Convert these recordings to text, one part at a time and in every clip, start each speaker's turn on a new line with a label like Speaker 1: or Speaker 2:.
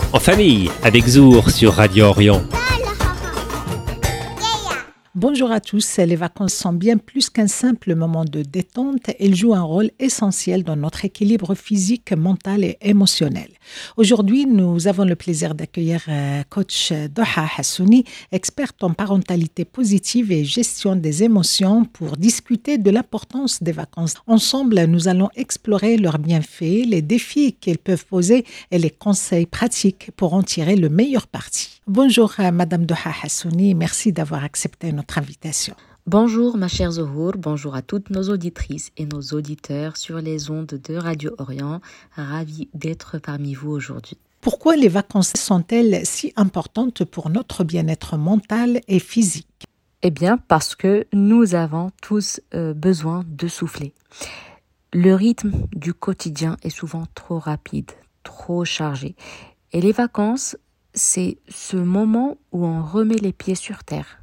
Speaker 1: En famille, avec Zour sur Radio Orient.
Speaker 2: Bonjour à tous, les vacances sont bien plus qu'un simple moment de détente, elles jouent un rôle essentiel dans notre équilibre physique, mental et émotionnel. Aujourd'hui, nous avons le plaisir d'accueillir coach Doha Hassouni, experte en parentalité positive et gestion des émotions pour discuter de l'importance des vacances. Ensemble, nous allons explorer leurs bienfaits, les défis qu'elles peuvent poser et les conseils pratiques pour en tirer le meilleur parti. Bonjour Madame Doha Hassouni, merci d'avoir accepté notre invitation.
Speaker 3: Bonjour ma chère Zohour, bonjour à toutes nos auditrices et nos auditeurs sur les ondes de Radio Orient. Ravi d'être parmi vous aujourd'hui.
Speaker 2: Pourquoi les vacances sont-elles si importantes pour notre bien-être mental et physique ?
Speaker 3: Eh bien parce que nous avons tous besoin de souffler. Le rythme du quotidien est souvent trop rapide, trop chargé. Et les vacances, c'est ce moment où on remet les pieds sur terre.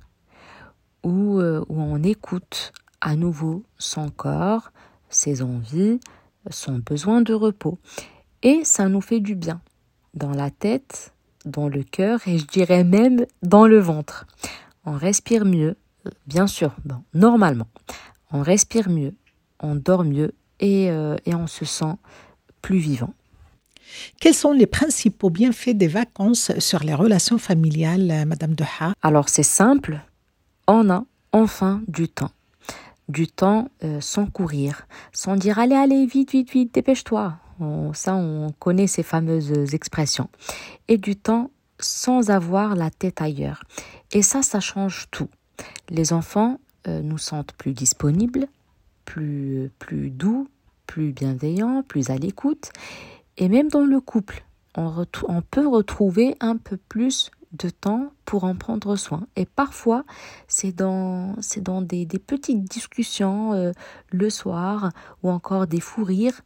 Speaker 3: Où on écoute à nouveau son corps, ses envies, son besoin de repos. Et ça nous fait du bien, dans la tête, dans le cœur et je dirais même dans le ventre. On respire mieux, bien sûr, normalement. On respire mieux, on dort mieux et on se sent plus vivant.
Speaker 2: Quels sont les principaux bienfaits des vacances sur les relations familiales, Madame Doha ?
Speaker 3: Alors c'est simple. On a enfin du temps. Du temps sans courir, sans dire allez, vite, dépêche-toi. On connaît ces fameuses expressions. Et du temps sans avoir la tête ailleurs. Et ça change tout. Les enfants nous sentent plus disponibles, plus doux, plus bienveillants, plus à l'écoute. Et même dans le couple, on peut retrouver un peu plus de temps pour en prendre soin. Et parfois, c'est dans des petites discussions le soir ou encore des fous rires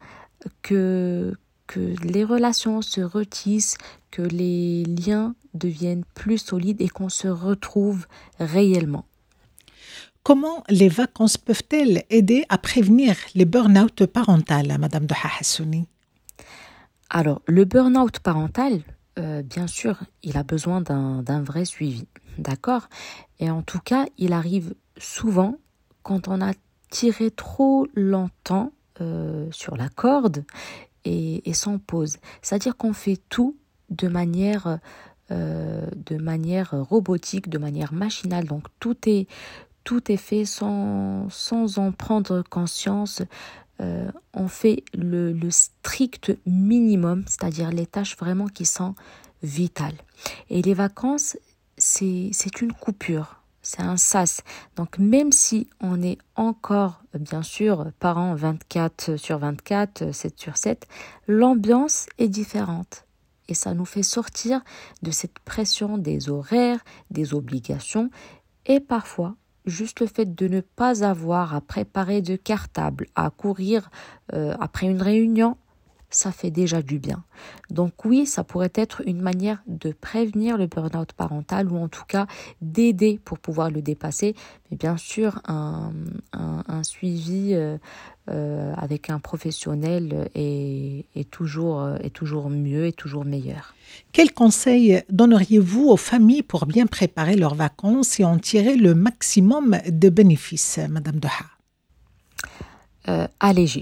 Speaker 3: que les relations se retissent, que les liens deviennent plus solides et qu'on se retrouve réellement.
Speaker 2: Comment les vacances peuvent-elles aider à prévenir les burn-out parental, Madame Doha Hassouni ?
Speaker 3: Alors, le burn-out parental, bien sûr, il a besoin d'un vrai suivi, d'accord ? Et en tout cas, il arrive souvent quand on a tiré trop longtemps sur la corde et sans pause. C'est-à-dire qu'on fait tout de manière robotique, de manière machinale. Donc tout est fait sans en prendre conscience. On fait le strict minimum, c'est-à-dire les tâches vraiment qui sont vitales. Et les vacances, c'est une coupure, c'est un sas. Donc même si on est encore, bien sûr, parents 24 sur 24, 7 sur 7, l'ambiance est différente. Et ça nous fait sortir de cette pression des horaires, des obligations et parfois, juste le fait de ne pas avoir à préparer de cartable, à courir après une réunion, ça fait déjà du bien. Donc oui, ça pourrait être une manière de prévenir le burn-out parental ou en tout cas d'aider pour pouvoir le dépasser. Mais bien sûr, un suivi avec un professionnel est toujours mieux et toujours meilleur.
Speaker 2: Quels conseils donneriez-vous aux familles pour bien préparer leurs vacances et en tirer le maximum de bénéfices, Madame Doha ?
Speaker 3: Alléger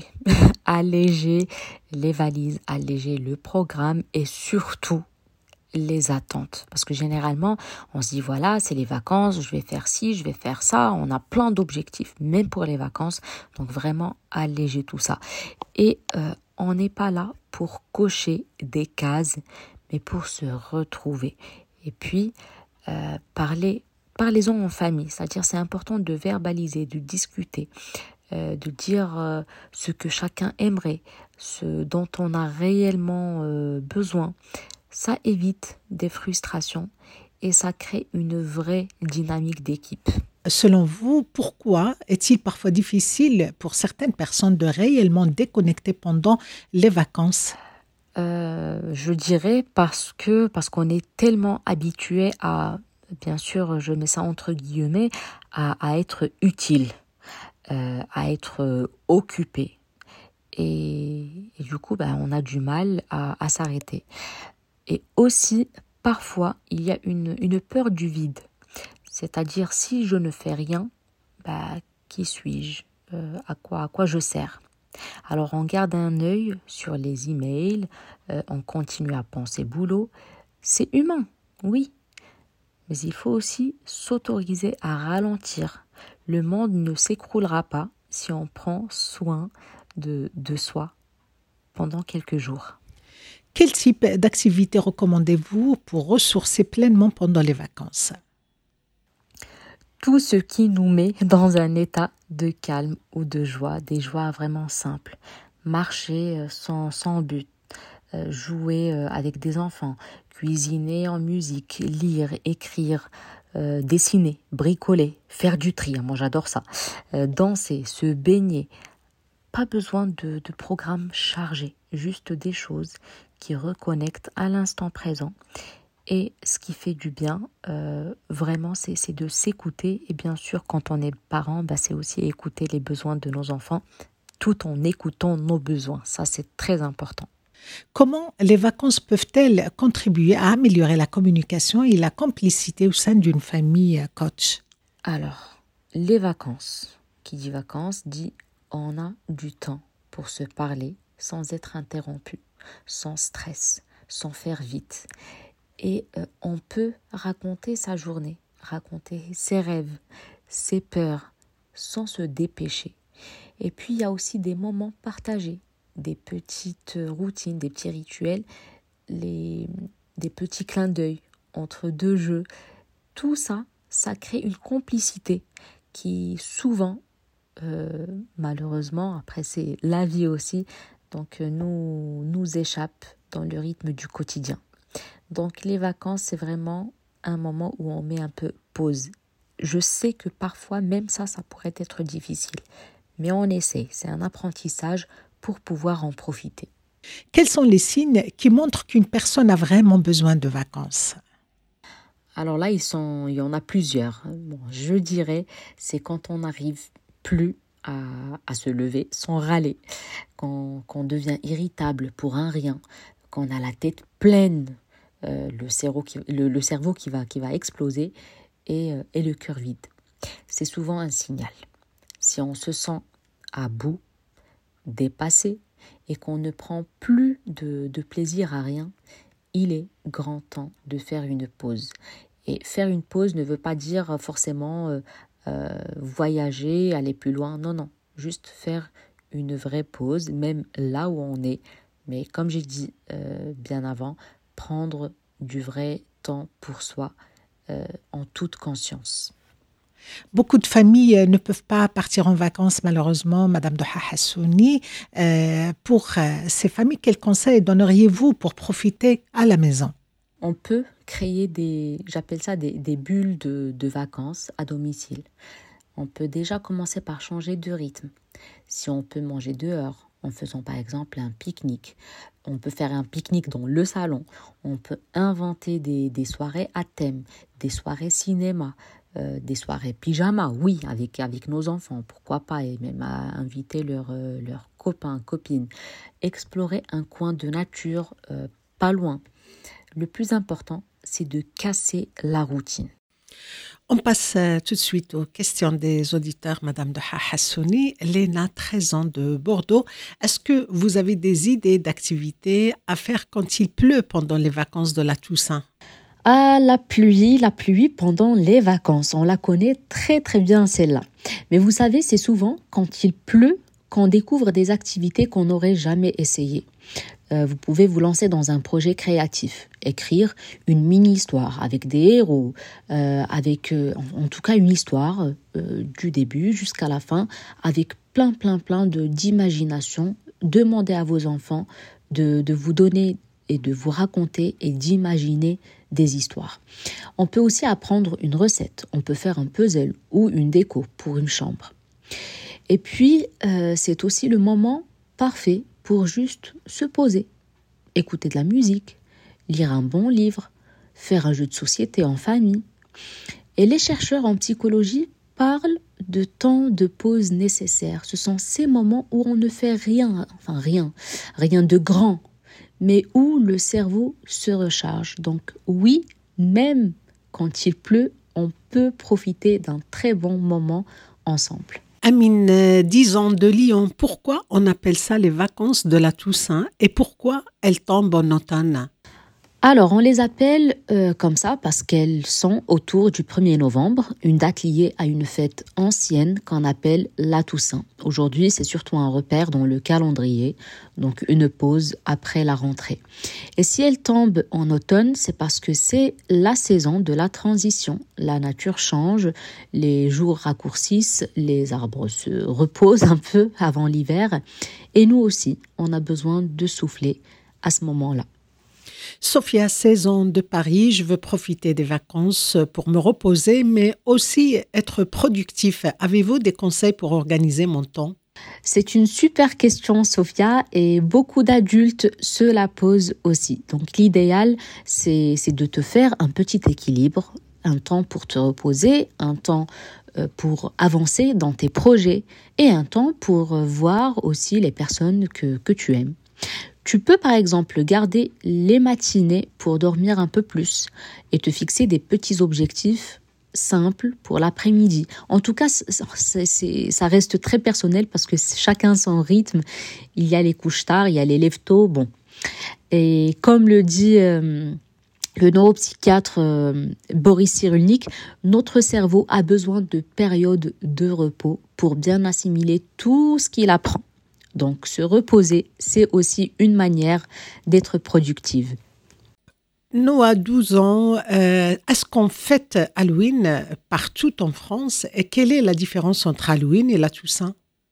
Speaker 3: les valises, alléger le programme et surtout les attentes. Parce que généralement, on se dit voilà, c'est les vacances, je vais faire ci, je vais faire ça. On a plein d'objectifs, même pour les vacances. Donc vraiment, alléger tout ça. Et on n'est pas là pour cocher des cases, mais pour se retrouver. Et puis, parlez-en en famille. C'est-à-dire, c'est important de verbaliser, de discuter. De dire ce que chacun aimerait, ce dont on a réellement besoin. Ça évite des frustrations et ça crée une vraie dynamique d'équipe.
Speaker 2: Selon vous, pourquoi est-il parfois difficile pour certaines personnes de réellement déconnecter pendant les vacances ?
Speaker 3: Je dirais parce qu'on est tellement habitué à, bien sûr, je mets ça entre guillemets, à être utile. À être occupé et du coup on a du mal à s'arrêter. Et aussi, parfois, il y a une peur du vide. C'est-à-dire, si je ne fais rien, qui suis-je? À quoi je sers? Alors, on garde un œil sur les emails, on continue à penser boulot. C'est humain, oui. Mais il faut aussi s'autoriser à ralentir. Le monde ne s'écroulera pas si on prend soin de soi pendant quelques jours.
Speaker 2: Quel type d'activité recommandez-vous pour ressourcer pleinement pendant les vacances?
Speaker 3: Tout ce qui nous met dans un état de calme ou de joie, des joies vraiment simples. Marcher sans but, jouer avec des enfants, cuisiner en musique, lire, écrire, dessiner, bricoler, faire du tri, moi j'adore ça, danser, se baigner. Pas besoin de programmes chargés, juste des choses qui reconnectent à l'instant présent. Et ce qui fait du bien, vraiment, c'est de s'écouter. Et bien sûr, quand on est parent, c'est aussi écouter les besoins de nos enfants, tout en écoutant nos besoins. Ça, c'est très important.
Speaker 2: Comment les vacances peuvent-elles contribuer à améliorer la communication et la complicité au sein d'une famille, coach?
Speaker 3: Alors, les vacances. Qui dit vacances dit on a du temps pour se parler sans être interrompu, sans stress, sans faire vite. Et on peut raconter sa journée, raconter ses rêves, ses peurs, sans se dépêcher. Et puis, il y a aussi des moments partagés, des petites routines, des petits rituels, des petits clins d'œil entre deux jeux. Tout ça, ça crée une complicité qui souvent, malheureusement, après c'est la vie aussi, donc nous échappe dans le rythme du quotidien. Donc les vacances, c'est vraiment un moment où on met un peu pause. Je sais que parfois, même ça pourrait être difficile. Mais on essaie, c'est un apprentissage pour pouvoir en profiter.
Speaker 2: Quels sont les signes qui montrent qu'une personne a vraiment besoin de vacances?
Speaker 3: Alors là, il y en a plusieurs. Bon, je dirais, c'est quand on n'arrive plus à se lever sans râler, qu'on devient irritable pour un rien, qu'on a la tête pleine, le cerveau qui va exploser et le cœur vide. C'est souvent un signal. Si on se sent à bout, dépassé et qu'on ne prend plus de plaisir à rien, il est grand temps de faire une pause. Et faire une pause ne veut pas dire forcément voyager, aller plus loin. Non, juste faire une vraie pause, même là où on est. Mais comme j'ai dit bien avant, prendre du vrai temps pour soi en toute conscience.
Speaker 2: Beaucoup de familles ne peuvent pas partir en vacances, malheureusement, Madame Doha Hassouni. Pour ces familles, quels conseils donneriez-vous pour profiter à la maison?
Speaker 3: On peut créer j'appelle ça des bulles de vacances à domicile. On peut déjà commencer par changer de rythme. Si on peut manger dehors, en faisant par exemple un pique-nique, on peut faire un pique-nique dans le salon. On peut inventer des soirées à thème, des soirées cinéma, des soirées pyjama, oui, avec nos enfants, pourquoi pas, et même à inviter leurs copains, copines. Explorer un coin de nature pas loin. Le plus important, c'est de casser la routine.
Speaker 2: On passe tout de suite aux questions des auditeurs, Madame Doha Hassouni. Léna, 13 ans de Bordeaux. Est-ce que vous avez des idées d'activités à faire quand il pleut pendant les vacances de la Toussaint?
Speaker 3: Ah, la pluie pendant les vacances. On la connaît très très bien celle-là. Mais vous savez, c'est souvent quand il pleut qu'on découvre des activités qu'on n'aurait jamais essayées. Vous pouvez vous lancer dans un projet créatif, écrire une mini-histoire avec des héros, avec en tout cas une histoire du début jusqu'à la fin, avec plein d'imagination. Demandez à vos enfants de vous donner et de vous raconter et d'imaginer des histoires. On peut aussi apprendre une recette, on peut faire un puzzle ou une déco pour une chambre. Et puis, c'est aussi le moment parfait pour juste se poser, écouter de la musique, lire un bon livre, faire un jeu de société en famille. Et les chercheurs en psychologie parlent de temps de pause nécessaire. Ce sont ces moments où on ne fait rien de grand, mais où le cerveau se recharge. Donc oui, même quand il pleut, on peut profiter d'un très bon moment ensemble.
Speaker 2: Amine, 10 ans de Lyon, pourquoi on appelle ça les vacances de la Toussaint et pourquoi elles tombent en automne?
Speaker 3: Alors, on les appelle comme ça parce qu'elles sont autour du 1er novembre, une date liée à une fête ancienne qu'on appelle la Toussaint. Aujourd'hui, c'est surtout un repère dans le calendrier, donc une pause après la rentrée. Et si elles tombent en automne, c'est parce que c'est la saison de la transition. La nature change, les jours raccourcissent, les arbres se reposent un peu avant l'hiver. Et nous aussi, on a besoin de souffler à ce moment-là.
Speaker 2: Sophia, 16 ans de Paris, je veux profiter des vacances pour me reposer, mais aussi être productif. Avez-vous des conseils pour organiser mon temps?
Speaker 3: C'est une super question, Sophia, et beaucoup d'adultes se la posent aussi. Donc l'idéal, c'est de te faire un petit équilibre, un temps pour te reposer, un temps pour avancer dans tes projets et un temps pour voir aussi les personnes que tu aimes. Tu peux par exemple garder les matinées pour dormir un peu plus et te fixer des petits objectifs simples pour l'après-midi. En tout cas, ça reste très personnel parce que chacun son rythme. Il y a les couches tard, il y a les lève-tôt. Bon. Et comme le dit le neuropsychiatre Boris Cyrulnik, notre cerveau a besoin de périodes de repos pour bien assimiler tout ce qu'il apprend. Donc, se reposer, c'est aussi une manière d'être productive.
Speaker 2: Noah, 12 ans, est-ce qu'on fête Halloween partout en France et quelle est la différence entre Halloween et la Toussaint?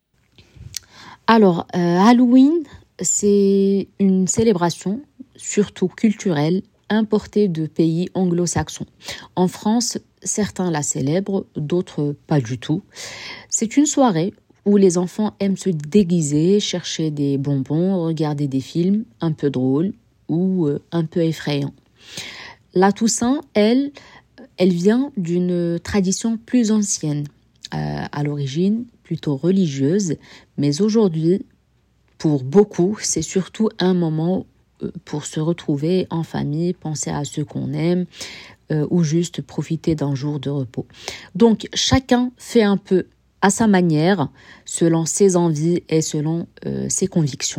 Speaker 3: Alors, Halloween, c'est une célébration, surtout culturelle, importée de pays anglo-saxons. En France, certains la célèbrent, d'autres pas du tout. C'est une soirée où les enfants aiment se déguiser, chercher des bonbons, regarder des films un peu drôles ou un peu effrayants. La Toussaint, elle vient d'une tradition plus ancienne, à l'origine plutôt religieuse, mais aujourd'hui, pour beaucoup, c'est surtout un moment pour se retrouver en famille, penser à ceux qu'on aime ou juste profiter d'un jour de repos. Donc, chacun fait un peu à sa manière, selon ses envies et selon ses convictions.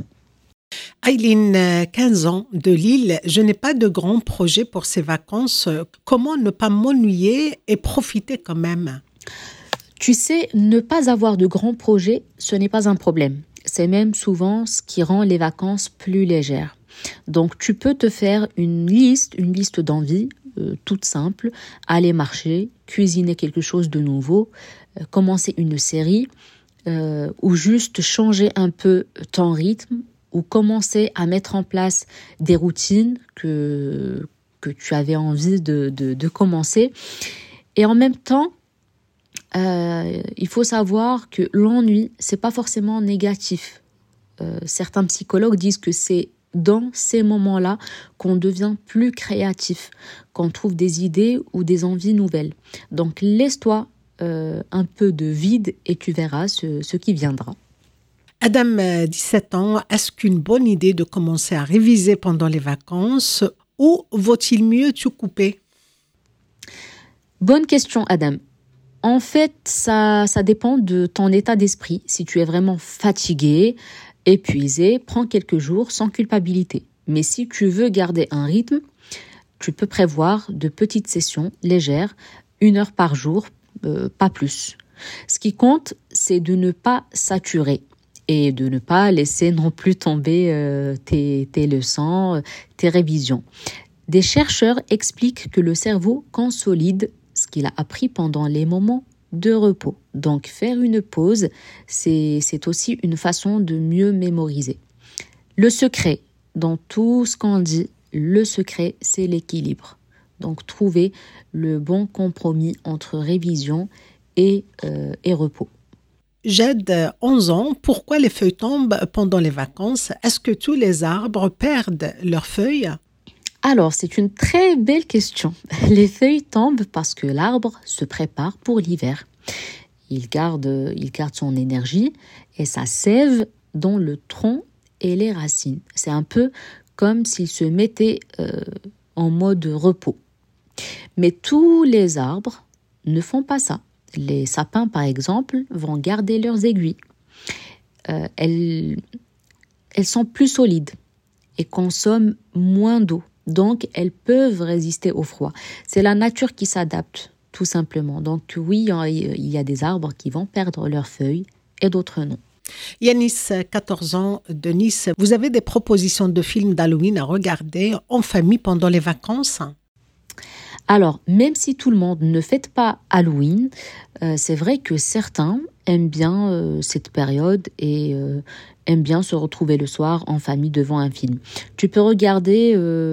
Speaker 2: Aileen, 15 ans, de Lille, je n'ai pas de grands projets pour ces vacances. Comment ne pas m'ennuyer et profiter quand même?
Speaker 3: Tu sais, ne pas avoir de grands projets, ce n'est pas un problème. C'est même souvent ce qui rend les vacances plus légères. Donc, tu peux te faire une liste d'envies, toute simple, aller marcher, cuisiner quelque chose de nouveau, commencer une série ou juste changer un peu ton rythme ou commencer à mettre en place des routines que tu avais envie de commencer. Et en même temps, il faut savoir que l'ennui, c'est pas forcément négatif. Certains psychologues disent que c'est dans ces moments-là qu'on devient plus créatif, qu'on trouve des idées ou des envies nouvelles. Donc laisse-toi un peu de vide et tu verras ce qui viendra.
Speaker 2: Adam, 17 ans, est-ce qu'une bonne idée de commencer à réviser pendant les vacances ou vaut-il mieux tout couper?
Speaker 3: Bonne question, Adam. En fait, ça dépend de ton état d'esprit. Si tu es vraiment fatigué, épuisé, prends quelques jours sans culpabilité. Mais si tu veux garder un rythme, tu peux prévoir de petites sessions légères, 1 heure par jour, pas plus. Ce qui compte, c'est de ne pas saturer et de ne pas laisser non plus tomber tes leçons, tes révisions. Des chercheurs expliquent que le cerveau consolide ce qu'il a appris pendant les moments de repos. Donc, faire une pause, c'est aussi une façon de mieux mémoriser. Le secret, dans tout ce qu'on dit, le secret, c'est l'équilibre. Donc, trouver le bon compromis entre révision et repos.
Speaker 2: Jade, 11 ans, pourquoi les feuilles tombent pendant les vacances? Est-ce que tous les arbres perdent leurs feuilles?
Speaker 3: Alors, c'est une très belle question. Les feuilles tombent parce que l'arbre se prépare pour l'hiver. Il garde son énergie et sa sève dans le tronc et les racines. C'est un peu comme s'ils se mettaient en mode repos. Mais tous les arbres ne font pas ça. Les sapins, par exemple, vont garder leurs aiguilles. Elles sont plus solides et consomment moins d'eau. Donc, elles peuvent résister au froid. C'est la nature qui s'adapte, tout simplement. Donc, oui, il y a des arbres qui vont perdre leurs feuilles et d'autres non.
Speaker 2: Yanis, 14 ans, de Nice, vous avez des propositions de films d'Halloween à regarder en famille pendant les vacances ?
Speaker 3: Alors, même si tout le monde ne fête pas Halloween, c'est vrai que certains aiment bien cette période et aiment bien se retrouver le soir en famille devant un film. Tu peux regarder,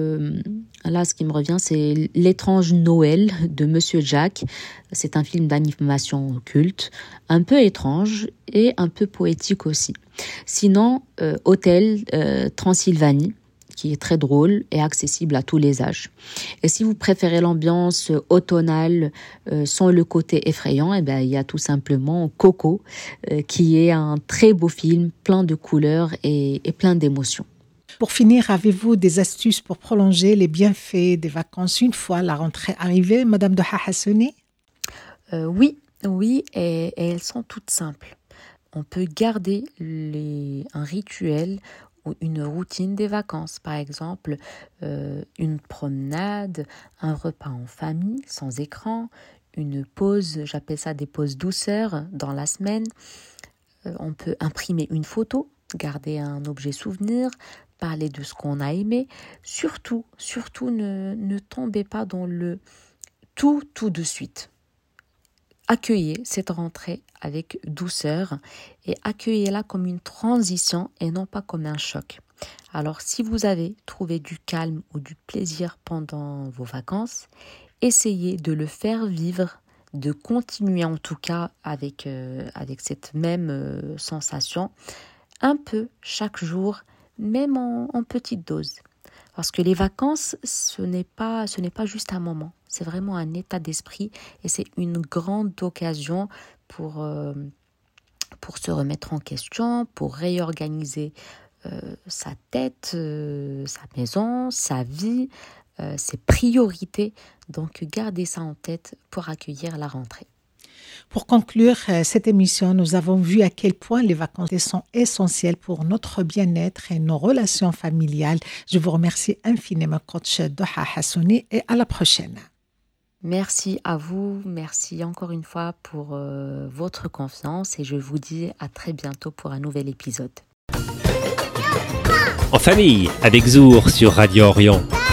Speaker 3: là ce qui me revient, c'est L'étrange Noël de Monsieur Jack. C'est un film d'animation culte, un peu étrange et un peu poétique aussi. Sinon, Hôtel Transylvanie, qui est très drôle et accessible à tous les âges. Et si vous préférez l'ambiance automnale sans le côté effrayant, il y a tout simplement Coco, qui est un très beau film, plein de couleurs et plein d'émotions.
Speaker 2: Pour finir, avez-vous des astuces pour prolonger les bienfaits des vacances une fois la rentrée arrivée, Madame de Hahassoni ?
Speaker 3: Oui, et elles sont toutes simples. On peut garder un rituel ou une routine des vacances, par exemple une promenade, un repas en famille sans écran, une pause, j'appelle ça des pauses douceur dans la semaine. On peut imprimer une photo, garder un objet souvenir, parler de ce qu'on a aimé. Surtout, ne tombez pas dans le tout de suite. Accueillez cette rentrée avec douceur et accueillez-la comme une transition et non pas comme un choc. Alors, si vous avez trouvé du calme ou du plaisir pendant vos vacances, essayez de le faire vivre, de continuer en tout cas avec cette même sensation, un peu chaque jour, même en petite dose. Parce que les vacances, ce n'est pas juste un moment. C'est vraiment un état d'esprit et c'est une grande occasion pour se remettre en question, pour réorganiser sa tête, sa maison, sa vie, ses priorités. Donc, gardez ça en tête pour accueillir la rentrée.
Speaker 2: Pour conclure cette émission, nous avons vu à quel point les vacances sont essentielles pour notre bien-être et nos relations familiales. Je vous remercie infiniment, coach Doha Hassouni, et à la prochaine.
Speaker 3: Merci à vous, merci encore une fois pour votre confiance et je vous dis à très bientôt pour un nouvel épisode.
Speaker 1: En famille, avec Zour sur Radio Orient.